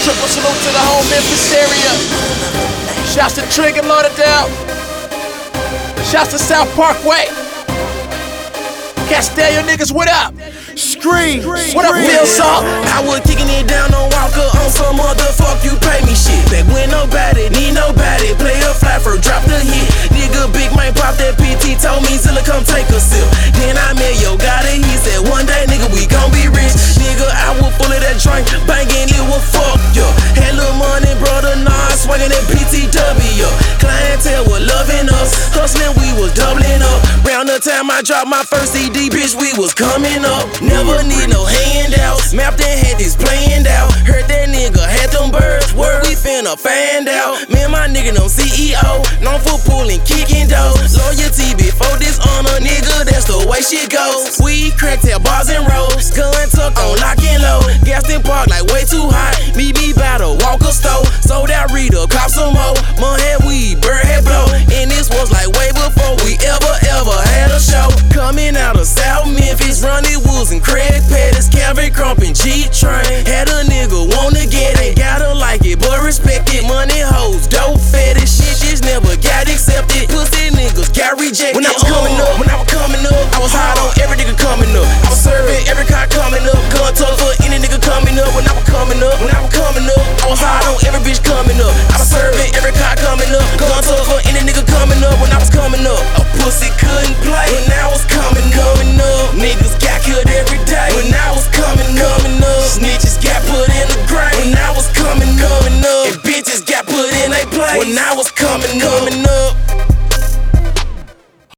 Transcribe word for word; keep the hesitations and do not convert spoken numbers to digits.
Triple salute to the whole Memphis area. Shouts to Trig and Lauderdale. Shouts to South Parkway. Castello niggas, what up? Scream, what up, Phil Salt? I was kicking it down on Walker on some motherfuck you pay me shit. Back when nobody need nobody, play a fly for drop the hit. Nigga Big Mike pop that P T, told me Zilla come take a sip. Then I met Yo Gotti, he said one day nigga we gon' be rich. Nigga I was full of that drink, banging it was fuck yo. Had little money, brother Nas swinging that P T W. Clientele was loving us, hustling we was doubling up. Round the time I dropped my first C D, bitch we was coming up. Never need no handouts. Mapped and had this planned out. Heard that nigga had them birds. Word we finna find out. Me and my nigga them C E O, known for pulling, kicking doors. Loyalty before dishonor, nigga. That's the way shit goes. We crack tail bars and rolls. Gun tuck on lock and load. Gas in park like way too high.